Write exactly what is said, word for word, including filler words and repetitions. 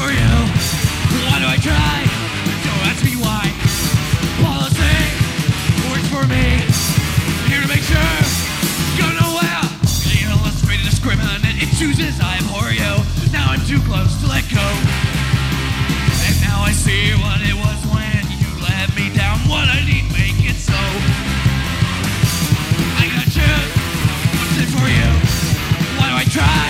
for you. Why do I try? Don't ask me why. Policy works for me. Here to make sure go nowhere. You're less afraid to discriminate. It chooses I abhor you. Now I'm too close to let go. And now I see what it was when you let me down. What I need, make it so. I gotta choose what's in for you. Why do I try?